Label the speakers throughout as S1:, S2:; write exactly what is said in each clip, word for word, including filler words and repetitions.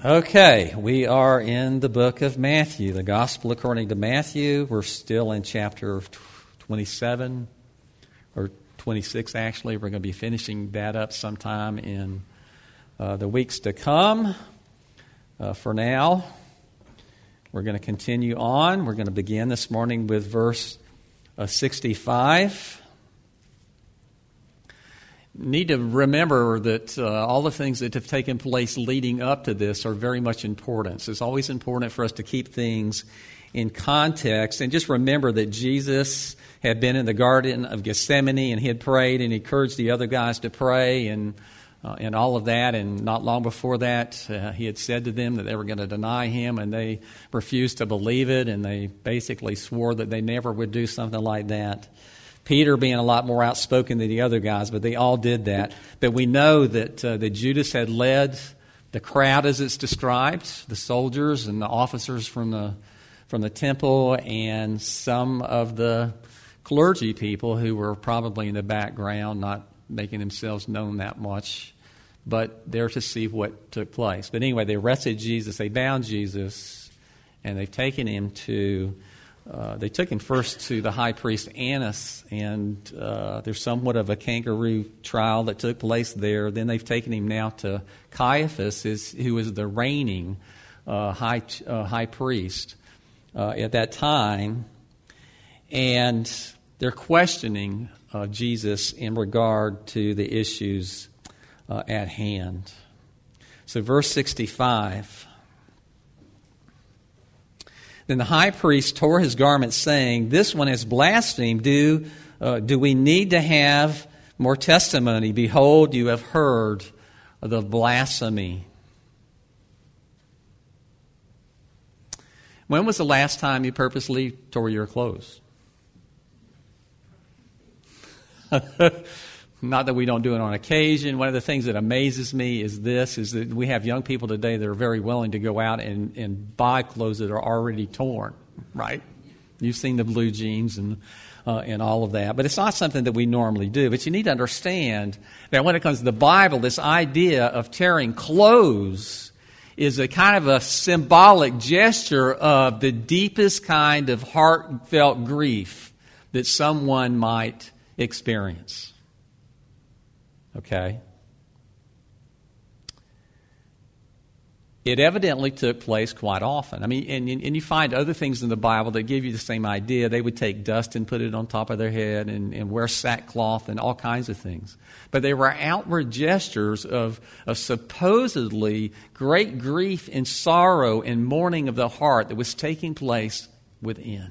S1: Okay, we are in the book of Matthew, the Gospel according to Matthew. We're still in chapter twenty-seven, or twenty-six actually. We're going to be finishing that up sometime in uh, the weeks to come. Uh, for now, we're going to continue on. We're going to begin this morning with verse uh, sixty-five. Need to remember that uh, all the things that have taken place leading up to this are very much important. So it's always important for us to keep things in context and just remember that Jesus had been in the Garden of Gethsemane and he had prayed and he encouraged the other guys to pray and uh, and all of that. And not long before that, uh, he had said to them that they were going to deny him, and they refused to believe it, and they basically swore that they never would do something like that. Peter being a lot more outspoken than the other guys, but they all did that. But we know that uh, that Judas had led the crowd as it's described, the soldiers and the officers from the from the temple, and some of the clergy people who were probably in the background, not making themselves known that much, but there to see what took place. But anyway, they arrested Jesus, they bound Jesus, and they've taken him to... Uh, they took him first to the high priest Annas, and uh, there's somewhat of a kangaroo trial that took place there. Then they've taken him now to Caiaphas, is, who is the reigning uh, high uh, high priest uh, at that time, and they're questioning uh, Jesus in regard to the issues uh, at hand. So verse sixty-five. Then the high priest tore his garments, saying, "This one has blasphemed. Do, uh, do we need to have more testimony? Behold, you have heard of the blasphemy." When was the last time you purposely tore your clothes? Not that we don't do it on occasion. One of the things that amazes me is this, is that we have young people today that are very willing to go out and, and buy clothes that are already torn, right? You've seen the blue jeans and uh, and all of that. But it's not something that we normally do. But you need to understand that when it comes to the Bible, this idea of tearing clothes is a kind of a symbolic gesture of the deepest kind of heartfelt grief that someone might experience. Okay. It evidently took place quite often. I mean, and, and you find other things in the Bible that give you the same idea. They would take dust and put it on top of their head and, and wear sackcloth and all kinds of things. But they were outward gestures of, of supposedly great grief and sorrow and mourning of the heart that was taking place within.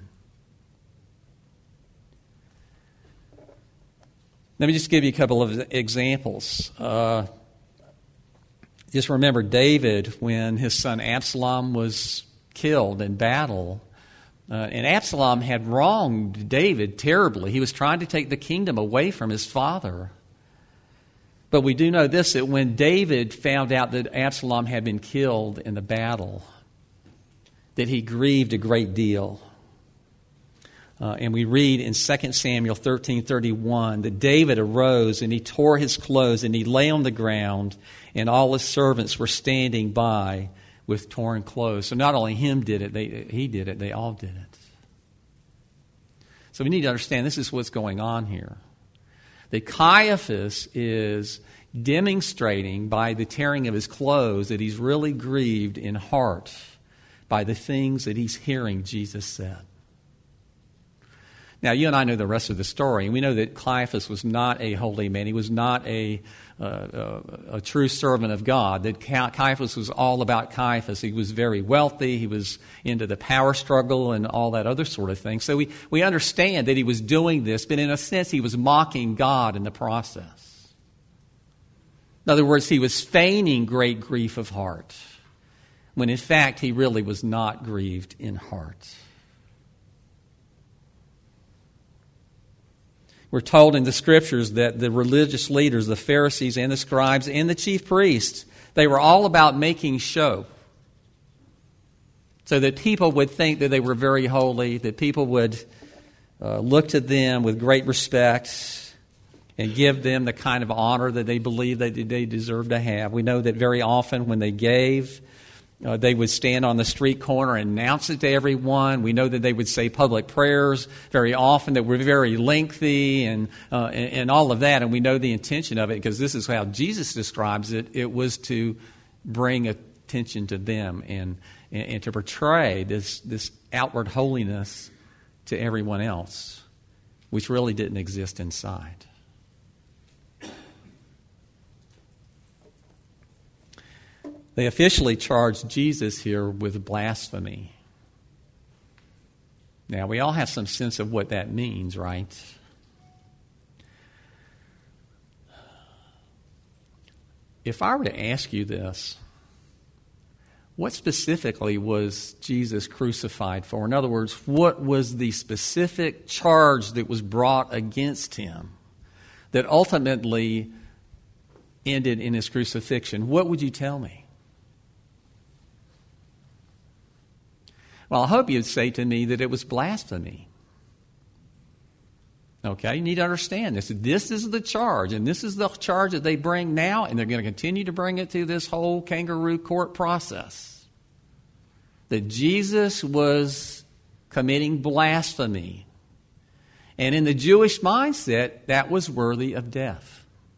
S1: Let me just give you a couple of examples. Uh, just remember David, when his son Absalom was killed in battle. Uh, and Absalom had wronged David terribly. He was trying to take the kingdom away from his father. But we do know this, that when David found out that Absalom had been killed in the battle, that he grieved a great deal. Uh, and we read in Second Samuel thirteen thirty-one that David arose and he tore his clothes and he lay on the ground, and all his servants were standing by with torn clothes. So not only him did it, they, he did it, they all did it. So we need to understand this is what's going on here. That Caiaphas is demonstrating by the tearing of his clothes that he's really grieved in heart by the things that he's hearing Jesus said. Now, you and I know the rest of the story, and we know that Caiaphas was not a holy man. He was not a, uh, a, a true servant of God. That Caiaphas was all about Caiaphas. He was very wealthy. He was into the power struggle and all that other sort of thing. So we, we understand that he was doing this, but in a sense he was mocking God in the process. In other words, he was feigning great grief of heart, when in fact he really was not grieved in heart. We're told in the Scriptures that the religious leaders, the Pharisees and the scribes and the chief priests, they were all about making show, so that people would think that they were very holy, that people would uh, look to them with great respect and give them the kind of honor that they believed that they deserved to have. We know that very often when they gave Uh, they would stand on the street corner and announce it to everyone. We know that they would say public prayers very often that were very lengthy and, uh, and, and all of that. And we know the intention of it because this is how Jesus describes it. It was to bring attention to them and, and, and to portray this, this outward holiness to everyone else, which really didn't exist inside. They officially charged Jesus here with blasphemy. Now, we all have some sense of what that means, right? If I were to ask you this, what specifically was Jesus crucified for? In other words, what was the specific charge that was brought against him that ultimately ended in his crucifixion? What would you tell me? Well, I hope you'd say to me that it was blasphemy. Okay, you need to understand this. This is the charge, and this is the charge that they bring now, and they're going to continue to bring it through this whole kangaroo court process. That Jesus was committing blasphemy. And in the Jewish mindset, that was worthy of death.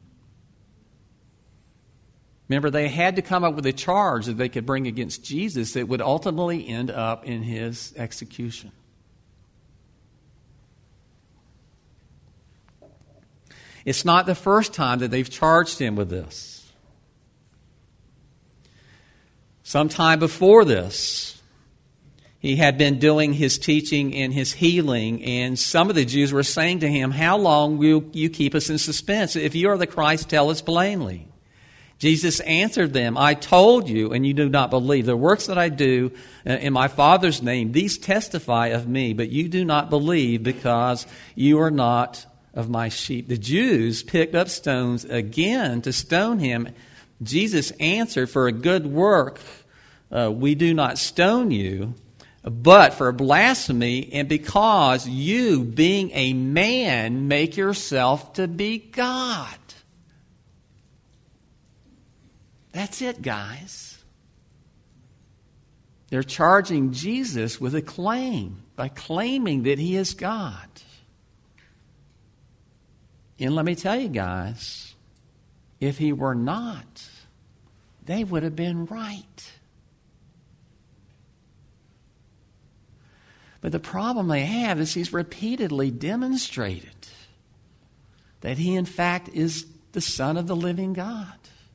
S1: Remember, they had to come up with a charge that they could bring against Jesus that would ultimately end up in his execution. It's not the first time that they've charged him with this. Sometime before this, he had been doing his teaching and his healing, and some of the Jews were saying to him, "How long will you keep us in suspense? If you are the Christ, tell us plainly." Jesus answered them, "I told you, and you do not believe. The works that I do in my Father's name, these testify of me, but you do not believe because you are not of my sheep." The Jews picked up stones again to stone him. Jesus answered, "For a good work uh, we do not stone you, but for blasphemy, and because you, being a man, make yourself to be God." That's it, guys. They're charging Jesus with a claim by claiming that he is God. And let me tell you, guys, if he were not, they would have been right. But the problem they have is he's repeatedly demonstrated that he, in fact, is the Son of the living God.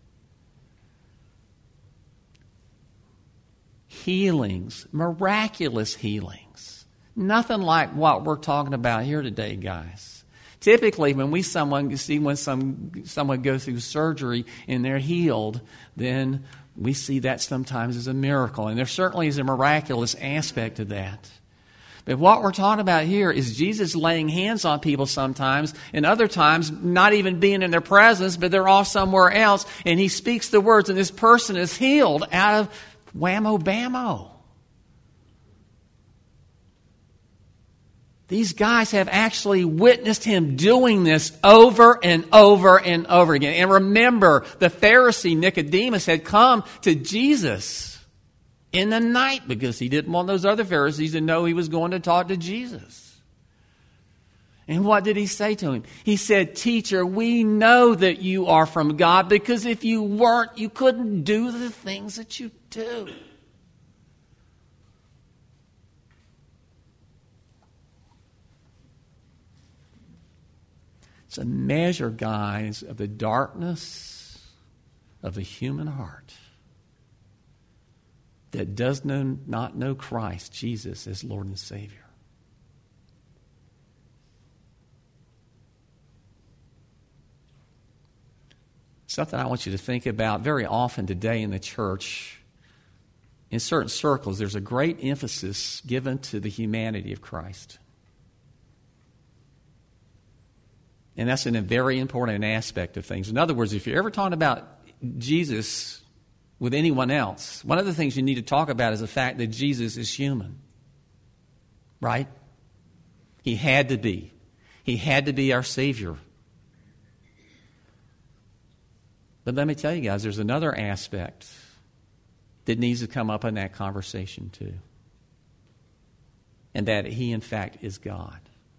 S1: Healings, miraculous healings. Nothing like what we're talking about here today, guys. Typically, when we someone see when some someone goes through surgery and they're healed, then we see that sometimes as a miracle. And there certainly is a miraculous aspect to that. But what we're talking about here is Jesus laying hands on people sometimes, and other times not even being in their presence, but they're off somewhere else, and he speaks the words, and this person is healed out of whammo bammo. These guys have actually witnessed him doing this over and over and over again. And remember, the Pharisee Nicodemus had come to Jesus in the night because he didn't want those other Pharisees to know he was going to talk to Jesus. And what did he say to him? He said, "Teacher, we know that you are from God, because if you weren't, you couldn't do the things that you do." It's a measure, guys, of the darkness of the human heart that does know, not know Christ, Jesus, as Lord and Savior. Something I want you to think about very often today in the church. In certain circles, there's a great emphasis given to the humanity of Christ. And that's a very important aspect of things. In other words, if you're ever talking about Jesus with anyone else, one of the things you need to talk about is the fact that Jesus is human. Right? He had to be. He had to be our Savior. But let me tell you guys, there's another aspect that needs to come up in that conversation too. And that he, in fact, is God.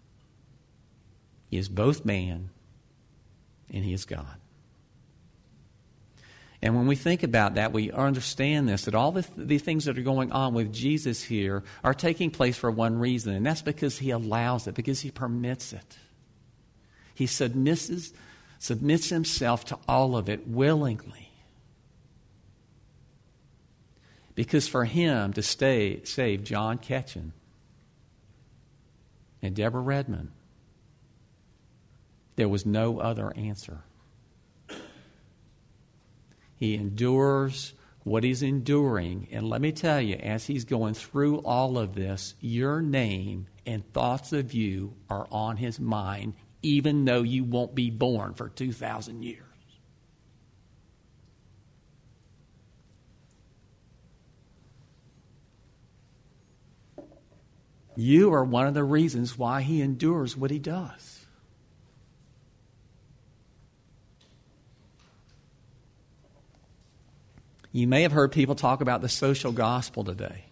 S1: He is both man and he is God. And when we think about that, we understand this, that all the, the things that are going on with Jesus here are taking place for one reason, and that's because he allows it, because he permits it. He submits, submits himself to all of it willingly. Because for him to stay, save John Ketchum and Deborah Redmond, there was no other answer. He endures what he's enduring. And let me tell you, as he's going through all of this, your name and thoughts of you are on his mind, even though you won't be born for two thousand years. You are one of the reasons why he endures what he does. You may have heard people talk about the social gospel today.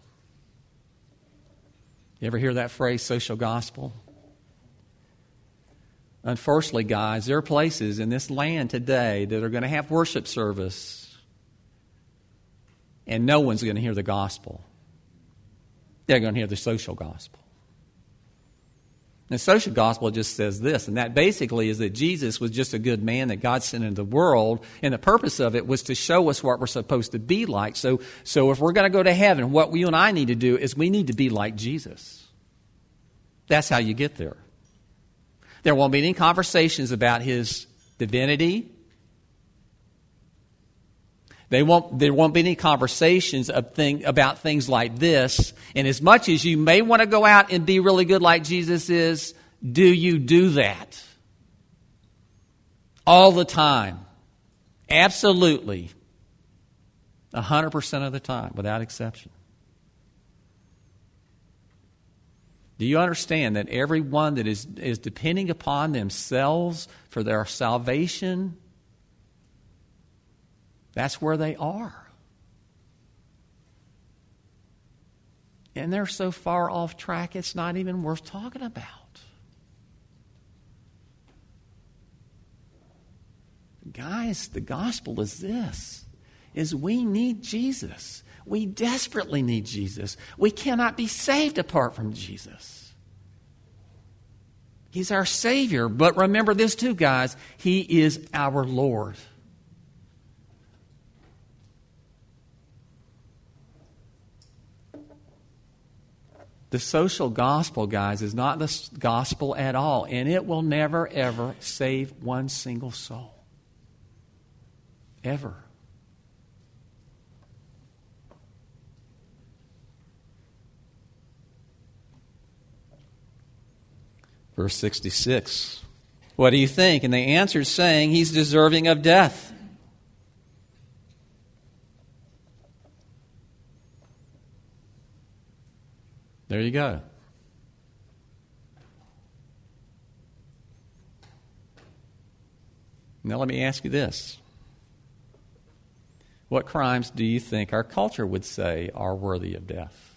S1: You ever hear that phrase, social gospel? Unfortunately, guys, there are places in this land today that are going to have worship service, and no one's going to hear the gospel. They're going to hear the social gospel. The social gospel just says this, and that basically is that Jesus was just a good man that God sent into the world, and the purpose of it was to show us what we're supposed to be like. So, so if we're going to go to heaven, what you and I need to do is we need to be like Jesus. That's how you get there. There won't be any conversations about his divinity. They won't, there won't be any conversations of thing, about things like this. And as much as you may want to go out and be really good like Jesus is, do you do that? All the time. Absolutely. one hundred percent of the time, without exception. Do you understand that everyone that is, is depending upon themselves for their salvation, that's where they are. And they're so far off track, it's not even worth talking about. Guys, the gospel is this, is we need Jesus. We desperately need Jesus. We cannot be saved apart from Jesus. He's our Savior, but remember this too, guys, he is our Lord. The social gospel, guys, is not the gospel at all, and it will never, ever save one single soul. Ever. Verse sixty-six. What do you think? And they answered, saying, he's deserving of death. There you go. Now let me ask you this. What crimes do you think our culture would say are worthy of death?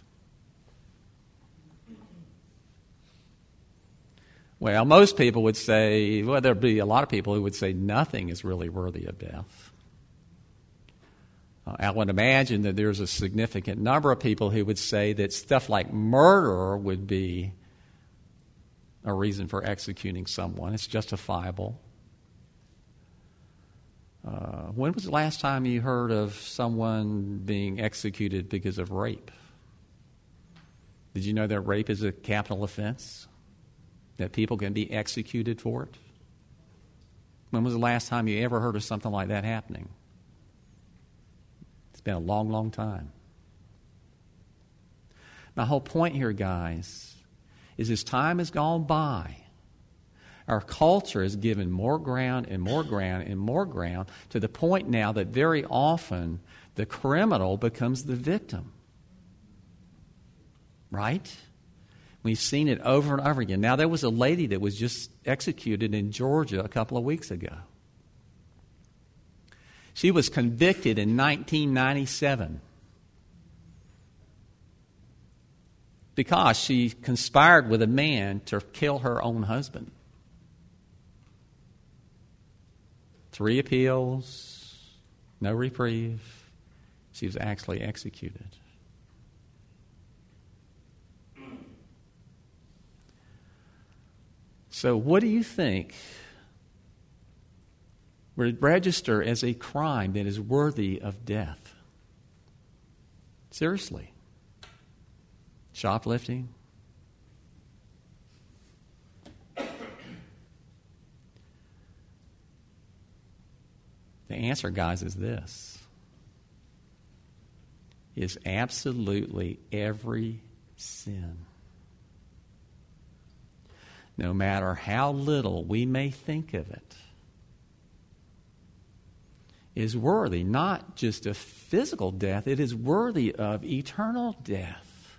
S1: Well, most people would say, well, there'd be a lot of people who would say nothing is really worthy of death. Uh, I would imagine that there's a significant number of people who would say that stuff like murder would be a reason for executing someone. It's justifiable. Uh, when was the last time you heard of someone being executed because of rape? Did you know that rape is a capital offense? That people can be executed for it? When was the last time you ever heard of something like that happening? It's been a long, long time. My whole point here, guys, is as time has gone by, our culture has given more ground and more ground and more ground to the point now that very often the criminal becomes the victim. Right? We've seen it over and over again. Now, there was a lady that was just executed in Georgia a couple of weeks ago. She was convicted in nineteen ninety-seven. because she conspired with a man to kill her own husband. Three appeals, no reprieve. She was actually executed. So what do you think would register as a crime that is worthy of death? Seriously. Shoplifting? The answer, guys, is this. Is absolutely every sin. No matter how little we may think of it, is worthy not just of physical death, it is worthy of eternal death.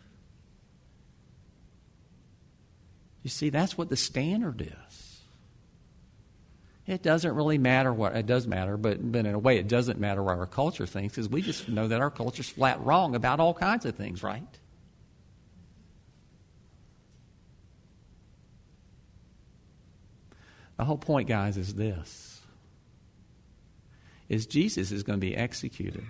S1: You see, that's what the standard is. It doesn't really matter what, it does matter, but, but in a way it doesn't matter what our culture thinks, because we just know that our culture's flat wrong about all kinds of things, right? The whole point, guys, is this. Is Jesus is going to be executed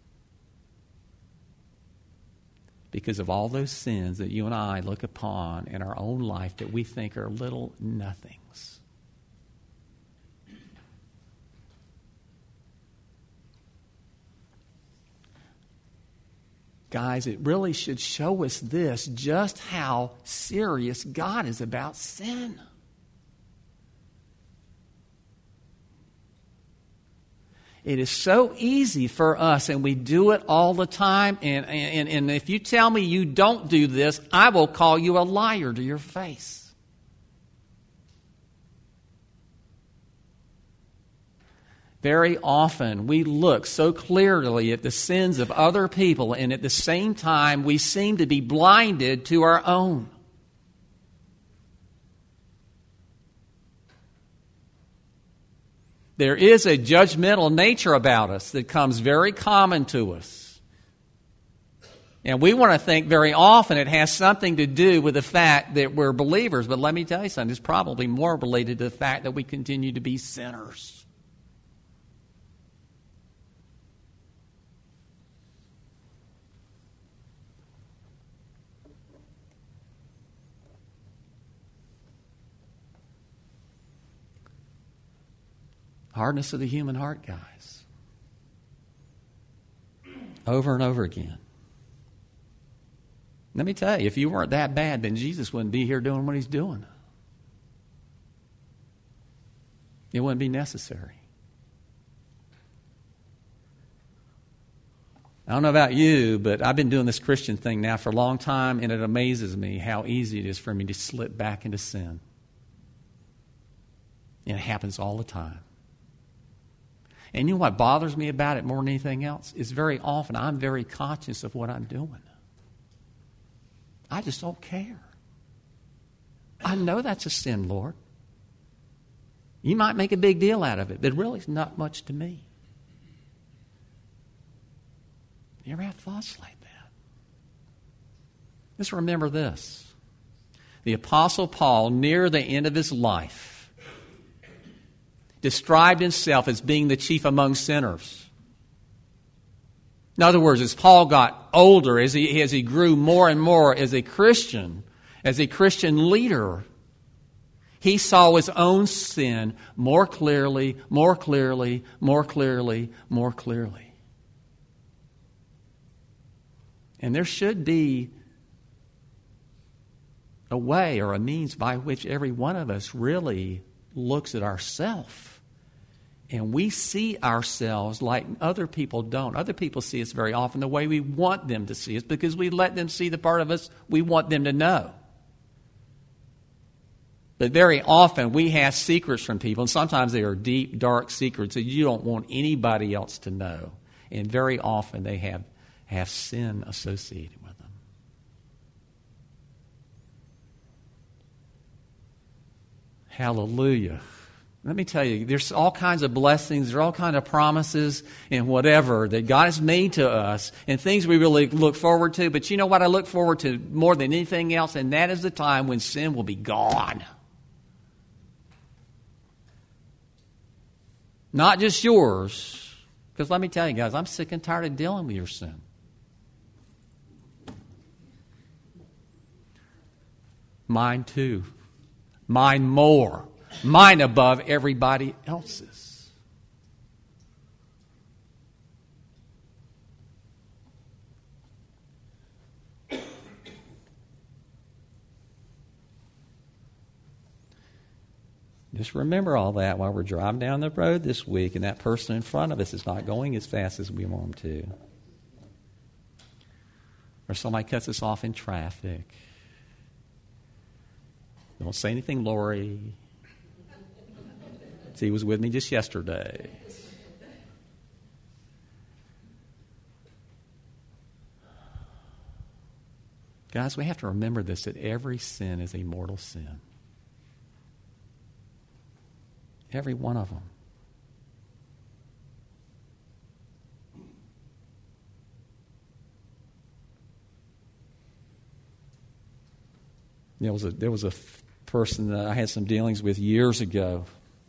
S1: because of all those sins that you and I look upon in our own life that we think are little nothings. Guys, it really should show us this, just how serious God is about sin. It is so easy for us, and we do it all the time. And, and, and if you tell me you don't do this, I will call you a liar to your face. Very often we look so clearly at the sins of other people, and at the same time we seem to be blinded to our own. There is a judgmental nature about us that comes very common to us. And we want to think very often it has something to do with the fact that we're believers. But let me tell you something, it's probably more related to the fact that we continue to be sinners. Hardness of the human heart, guys. Over and over again. Let me tell you, if you weren't that bad, then Jesus wouldn't be here doing what he's doing. It wouldn't be necessary. I don't know about you, but I've been doing this Christian thing now for a long time, and it amazes me how easy it is for me to slip back into sin. And it happens all the time. And you know what bothers me about it more than anything else? Is very often I'm very conscious of what I'm doing. I just don't care. I know that's a sin, Lord. You might make a big deal out of it, but really it's not much to me. You ever have thoughts like that? Just remember this. The Apostle Paul, near the end of his life, described himself as being the chief among sinners. In other words, as Paul got older, as he, as he grew more and more as a Christian, as a Christian leader, he saw his own sin more clearly, more clearly, more clearly, more clearly. And there should be a way or a means by which every one of us really looks at ourselves and we see ourselves like other people don't. Other people see us very often the way we want them to see us because we let them see the part of us we want them to know. But very often we have secrets from people, and sometimes they are deep, dark secrets that you don't want anybody else to know. And very often they have, have sin associated with them. Hallelujah. Let me tell you, there's all kinds of blessings, there are all kinds of promises and whatever that God has made to us and things we really look forward to. But you know what I look forward to more than anything else? And that is the time when sin will be gone. Not just yours. Because let me tell you guys, I'm sick and tired of dealing with your sin. Mine too. Mine more. Mine above everybody else's. Just remember all that while we're driving down the road this week and that person in front of us is not going as fast as we want them to. Or somebody cuts us off in traffic. Don't say anything, Lori. He was with me just yesterday. Guys, we have to remember this, that every sin is a mortal sin. Every one of them. There was a, there was a person that I had some dealings with years ago.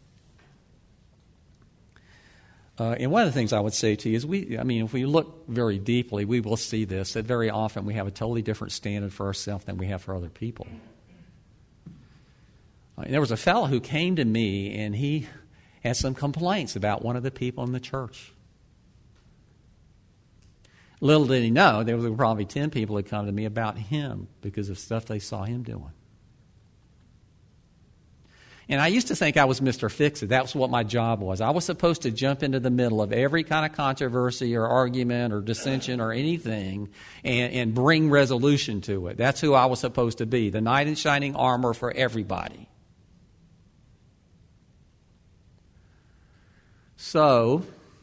S1: Uh, and one of the things I would say to you is, we, I mean, if we look very deeply, we will see this, that very often we have a totally different standard for ourselves than we have for other people. Uh, there was a fellow who came to me, and he had some complaints about one of the people in the church. Little did he know, there were probably ten people who come to me about him because of stuff they saw him doing. And I used to think I was Mister Fix-It. That was what my job was. I was supposed to jump into the middle of every kind of controversy or argument or dissension or anything and, and bring resolution to it. That's who I was supposed to be, the knight in shining armor for everybody. So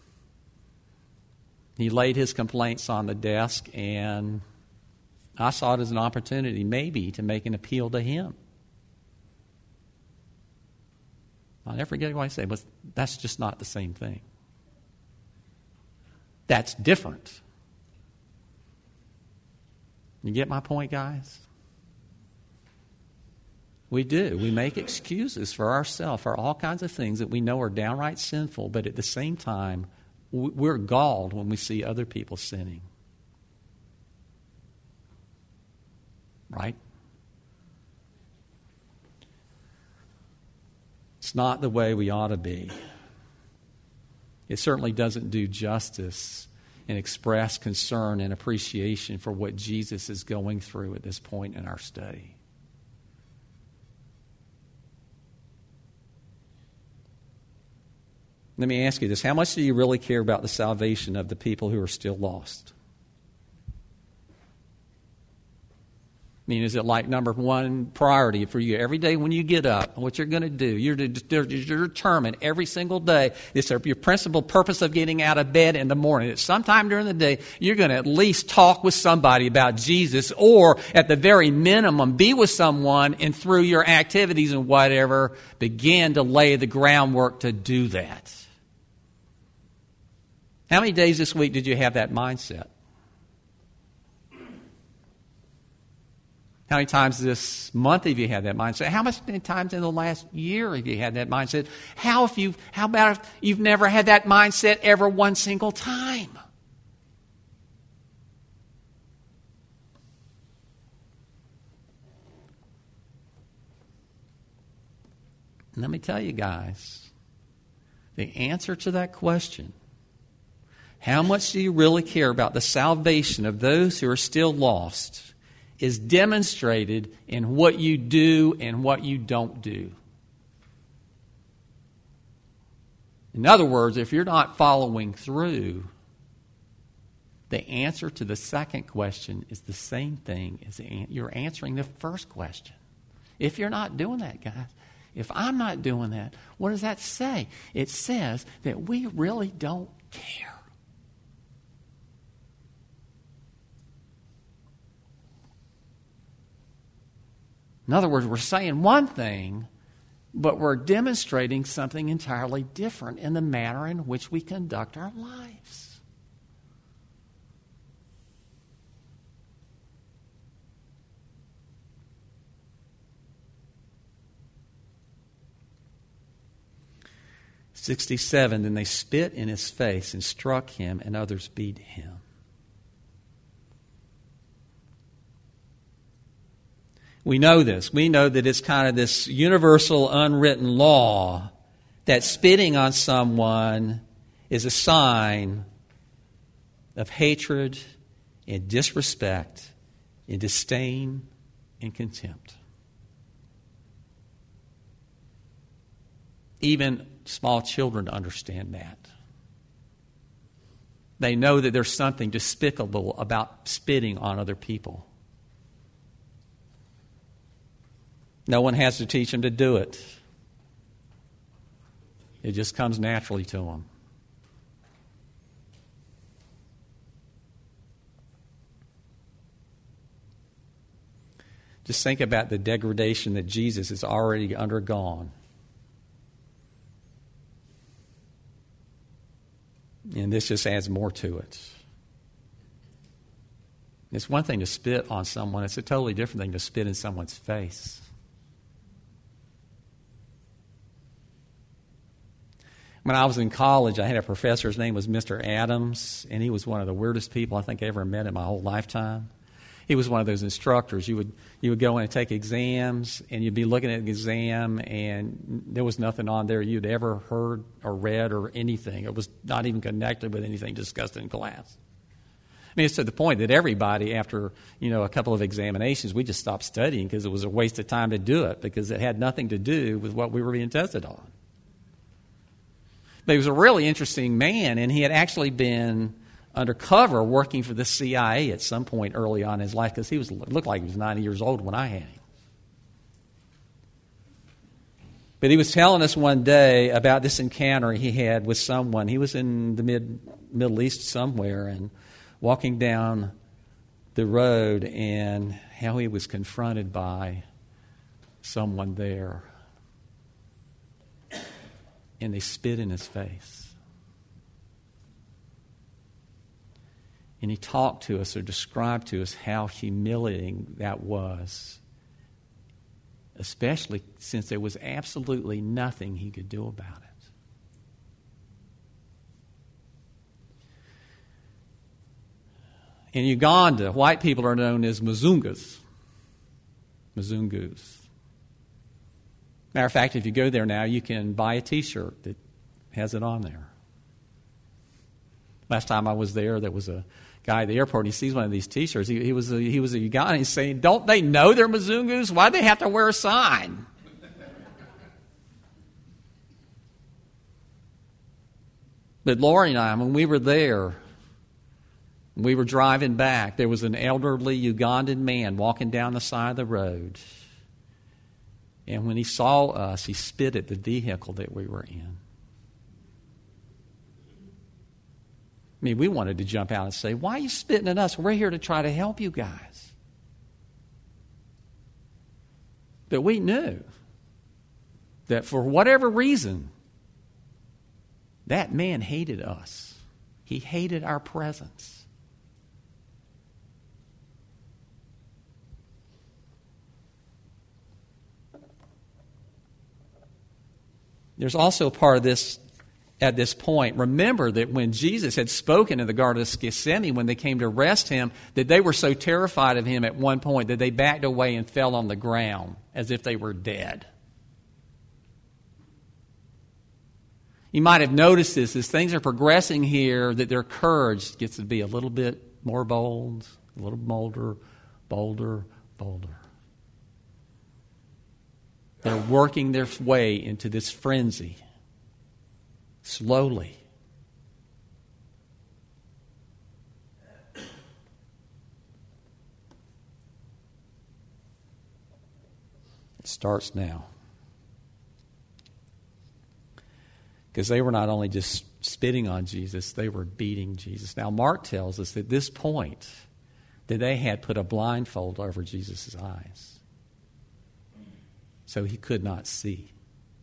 S1: he laid his complaints on the desk, and I saw it as an opportunity maybe to make an appeal to him. I'll never forget what I say, but that's just not the same thing. That's different. You get my point, guys? We do. We make excuses for ourselves for all kinds of things that we know are downright sinful, but at the same time, we're galled when we see other people sinning. Right? It's not the way we ought to be. It certainly doesn't do justice and express concern and appreciation for what Jesus is going through at this point in our study. Let me ask you this. How much do you really care about the salvation of the people who are still lost? I mean, is it like number one priority for you? Every day when you get up, what you're going to do, you're, you're determined every single day. It's your principal purpose of getting out of bed in the morning. At sometime during the day, you're going to at least talk with somebody about Jesus, or at the very minimum, be with someone, and through your activities and whatever, begin to lay the groundwork to do that. How many days this week did you have that mindset? How many times this month have you had that mindset? How much times in the last year have you had that mindset? How if you how about if you've never had that mindset ever one single time? And let me tell you guys, the answer to that question, how much do you really care about the salvation of those who are still lost, is demonstrated in what you do and what you don't do. In other words, if you're not following through, the answer to the second question is the same thing as you're answering the first question. If you're not doing that, guys, if I'm not doing that, what does that say? It says that we really don't care. In other words, we're saying one thing, but we're demonstrating something entirely different in the manner in which we conduct our lives. sixty-seven, then they spit in his face and struck him, and others beat him. We know this. We know that it's kind of this universal unwritten law that spitting on someone is a sign of hatred and disrespect and disdain and contempt. Even small children understand that. They know that there's something despicable about spitting on other people. No one has to teach them to do it. It just comes naturally to them. Just think about the degradation that Jesus has already undergone. And this just adds more to it. It's one thing to spit on someone. It's a totally different thing to spit in someone's face. When I was in college, I had a professor. His name was Mister Adams, and he was one of the weirdest people I think I ever met in my whole lifetime. He was one of those instructors. You would you would go in and take exams, and you'd be looking at the exam, and there was nothing on there you'd ever heard or read or anything. It was not even connected with anything discussed in class. I mean, it's to the point that everybody, after you know a couple of examinations, we just stopped studying because it was a waste of time to do it because it had nothing to do with what we were being tested on. But he was a really interesting man, and he had actually been undercover working for the C I A at some point early on in his life because he was looked like he was ninety years old when I had him. But he was telling us one day about this encounter he had with someone. He was in the mid Middle East somewhere and walking down the road, and how he was confronted by someone there. And they spit in his face. And he talked to us or described to us how humiliating that was, especially since there was absolutely nothing he could do about it. In Uganda, white people are known as Mzungus. Mzungus. Matter of fact, if you go there now, you can buy a T-shirt that has it on there. Last time I was there, there was a guy at the airport, and he sees one of these T-shirts. He, he was a, he was a Ugandan. He's saying, "Don't they know they're Mzungus? Why do they have to wear a sign?" But Lori and I, when we were there, we were driving back, there was an elderly Ugandan man walking down the side of the road. And when he saw us, he spit at the vehicle that we were in. I mean, we wanted to jump out and say, "Why are you spitting at us? We're here to try to help you guys." But we knew that for whatever reason, that man hated us. He hated our presence. There's also a part of this at this point. Remember that when Jesus had spoken in the Garden of Gethsemane, when they came to arrest him, that they were so terrified of him at one point that they backed away and fell on the ground as if they were dead. You might have noticed this as things are progressing here, that their courage gets to be a little bit more bold, a little bolder, bolder, bolder. They're working their way into this frenzy slowly. It starts now. Because they were not only just spitting on Jesus, they were beating Jesus. Now, Mark tells us at this point that they had put a blindfold over Jesus' eyes, so he could not see.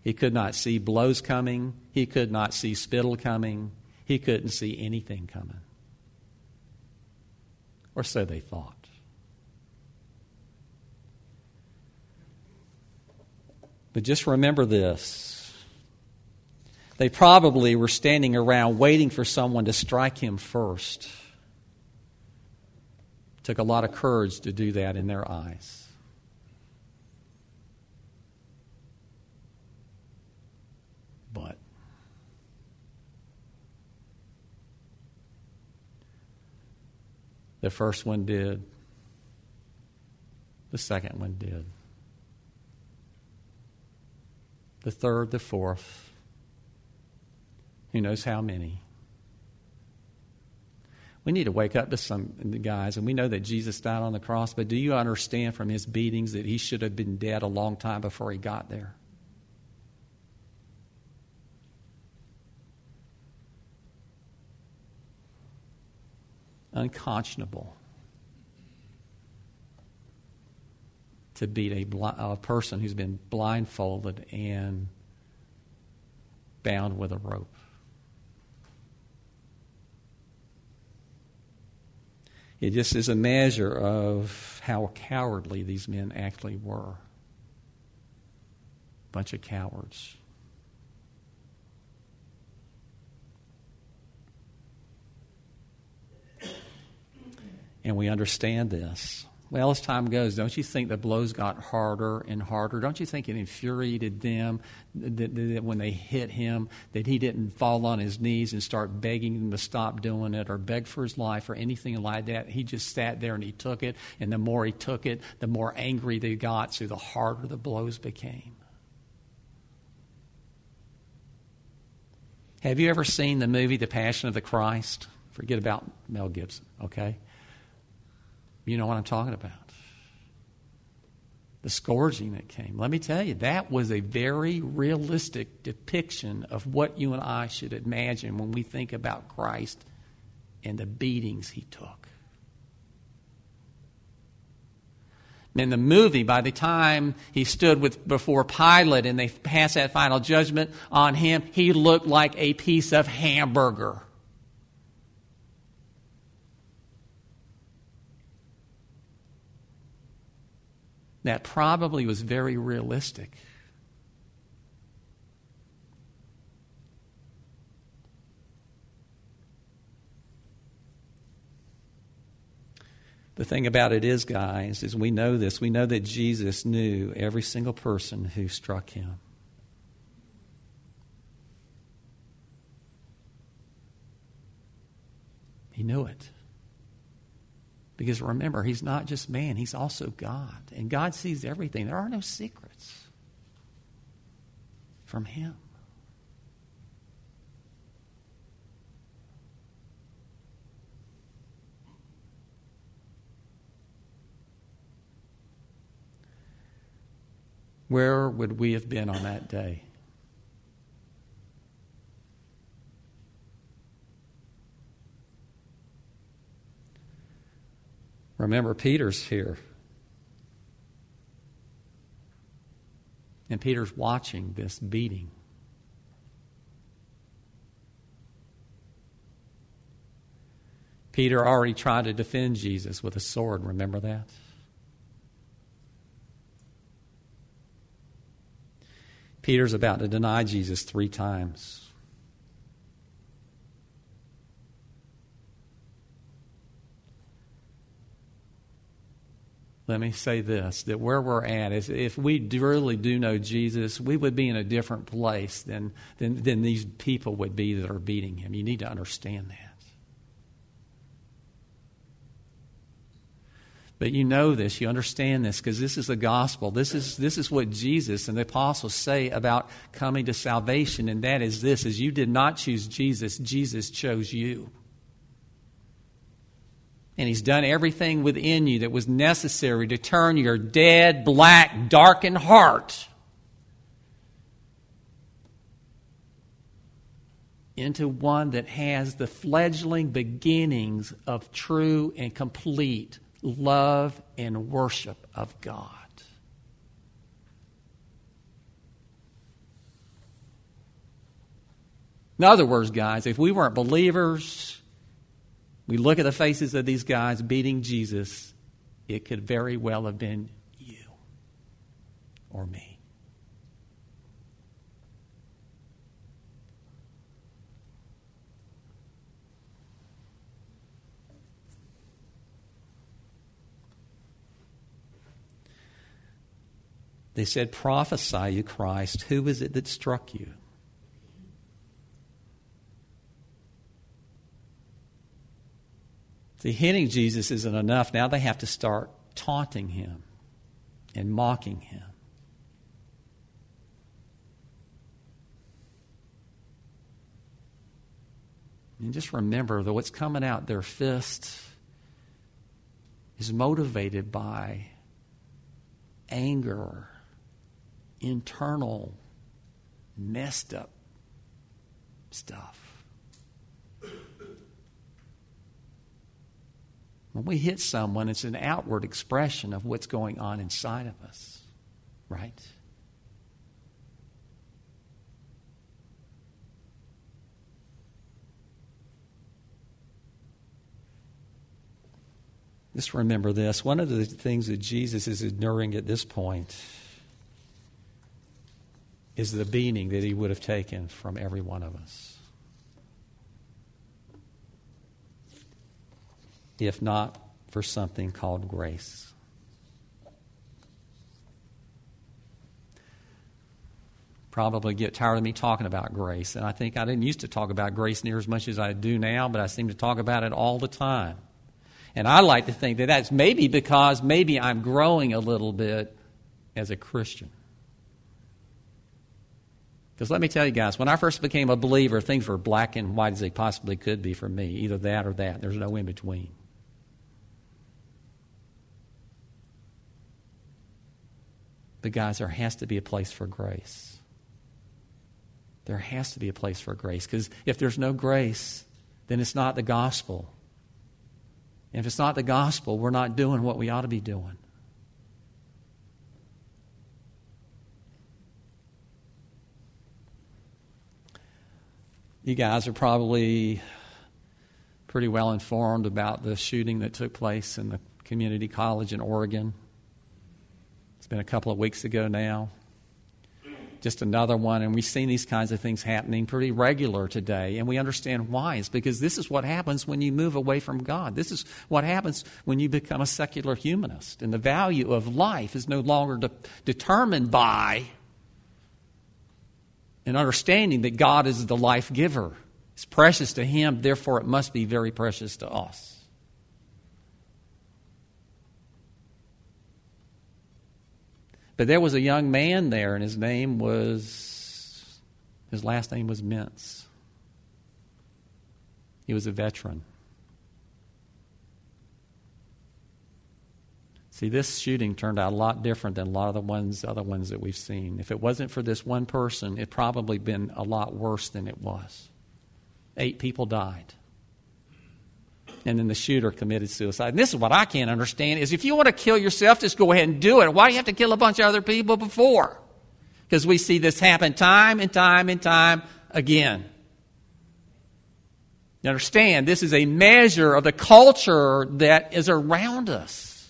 S1: He could not see blows coming. He could not see spittle coming. He couldn't see anything coming. Or so they thought. But just remember this. They probably were standing around waiting for someone to strike him first. It took a lot of courage to do that in their eyes. But the first one did. The second one did. The third, the fourth. Who knows how many? We need to wake up to some guys, and we know that Jesus died on the cross, but do you understand from his beatings that he should have been dead a long time before he got there? Unconscionable to beat a, bl- a person who's been blindfolded and bound with a rope. It just is a measure of how cowardly these men actually were. Bunch of cowards. And we understand this. Well, as time goes, don't you think the blows got harder and harder? Don't you think it infuriated them that, that when they hit him, that he didn't fall on his knees and start begging them to stop doing it or beg for his life or anything like that? He just sat there and he took it, and the more he took it, the more angry they got, so the harder the blows became. Have you ever seen the movie The Passion of the Christ? Forget about Mel Gibson, okay? You know what I'm talking about. The scourging that came. Let me tell you, that was a very realistic depiction of what you and I should imagine when we think about Christ and the beatings he took. In the movie, by the time he stood with before Pilate and they passed that final judgment on him, he looked like a piece of hamburger. That probably was very realistic. The thing about it is, guys, is we know this. We know that Jesus knew every single person who struck him. He knew it. Because remember, he's not just man, he's also God. And God sees everything. There are no secrets from him. Where would we have been on that day? Remember, Peter's here. And Peter's watching this beating. Peter already tried to defend Jesus with a sword. Remember that? Peter's about to deny Jesus three times. Let me say this, that where we're at is if we really do know Jesus, we would be in a different place than, than, than these people would be that are beating him. You need to understand that. But you know this, you understand this, because this is the gospel. This is, this is what Jesus and the apostles say about coming to salvation, and that is this, is you did not choose Jesus, Jesus chose you. And he's done everything within you that was necessary to turn your dead, black, darkened heart into one that has the fledgling beginnings of true and complete love and worship of God. In other words, guys, if we weren't believers, we look at the faces of these guys beating Jesus, it could very well have been you or me. They said, prophesy, you Christ. Who is it that struck you? See, hitting Jesus isn't enough. Now they have to start taunting him and mocking him. And just remember that what's coming out their fist is motivated by anger, internal, messed up stuff. When we hit someone, it's an outward expression of what's going on inside of us, right? Just remember this. One of the things that Jesus is enduring at this point is the beating that he would have taken from every one of us, if not for something called grace. Probably get tired of me talking about grace, and I think I didn't used to talk about grace near as much as I do now, but I seem to talk about it all the time. And I like to think that that's maybe because maybe I'm growing a little bit as a Christian. Because let me tell you guys, when I first became a believer, things were black and white as they possibly could be for me. Either that or that. There's no in between. But guys, there has to be a place for grace. There has to be a place for grace. Because if there's no grace, then it's not the gospel. And if it's not the gospel, we're not doing what we ought to be doing. You guys are probably pretty well informed about the shooting that took place in the community college in Oregon. It's been a couple of weeks ago now. Just another one, and we've seen these kinds of things happening pretty regular today, and we understand why. It's because this is what happens when you move away from God. This is what happens when you become a secular humanist, and the value of life is no longer de- determined by an understanding that God is the life giver. It's precious to Him, therefore it must be very precious to us. But there was a young man there, and his name was, his last name was Mintz. He was a veteran. See, this shooting turned out a lot different than a lot of the ones, other ones that we've seen. If it wasn't for this one person, it'd probably been a lot worse than it was. Eight people died. And then the shooter committed suicide. And this is what I can't understand, is if you want to kill yourself, just go ahead and do it. Why do you have to kill a bunch of other people before? Because we see this happen time and time and time again. You understand, this is a measure of the culture that is around us.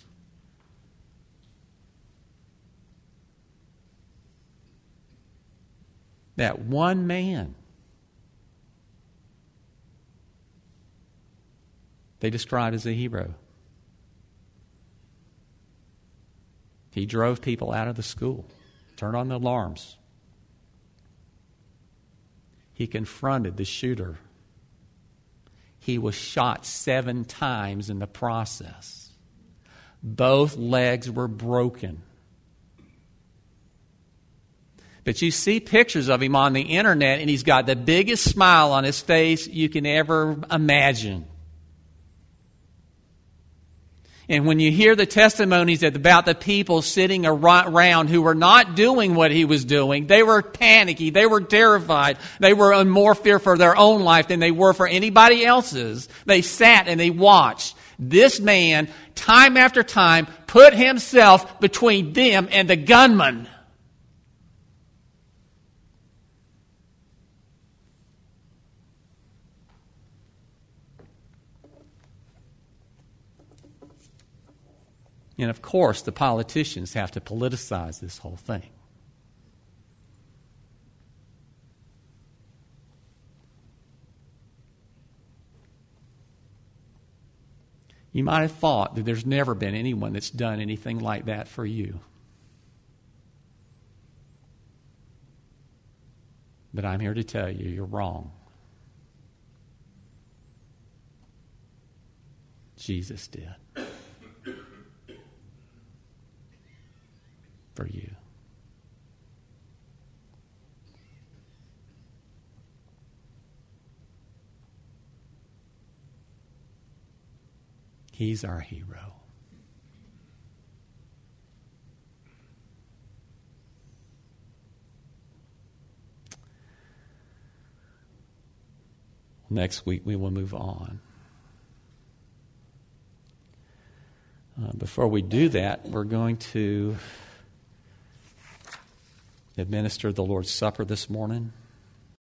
S1: That one man, they described as a hero. He drove people out of the school, turned on the alarms. He confronted the shooter. He was shot seven times in the process. Both legs were broken. But you see pictures of him on the internet, and he's got the biggest smile on his face you can ever imagine. And when you hear the testimonies about the people sitting around who were not doing what he was doing, they were panicky, they were terrified, they were more fear for their own life than they were for anybody else's. They sat and they watched. This man, time after time, put himself between them and the gunman. And of course, the politicians have to politicize this whole thing. You might have thought that there's never been anyone that's done anything like that for you. But I'm here to tell you, you're wrong. Jesus did. For you. He's our hero. Next week we will move on. Uh, before we do that, we're going to administer the Lord's Supper this morning.